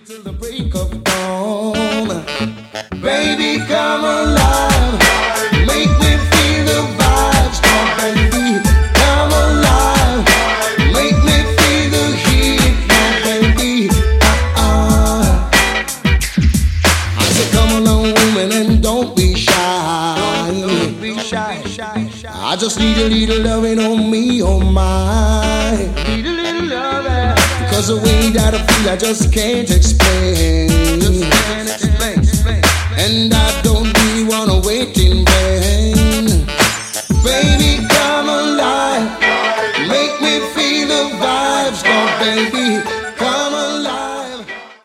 till the break of dawn. Baby, come alive. Make me feel the vibes. Come, baby, come alive. Make me feel the heat. Come, baby. I said, come along, woman, and don't be shy. Don't be shy. I just need a little loving on me, oh my. Need a little loving. Because the way that I feel, I just can't explain. And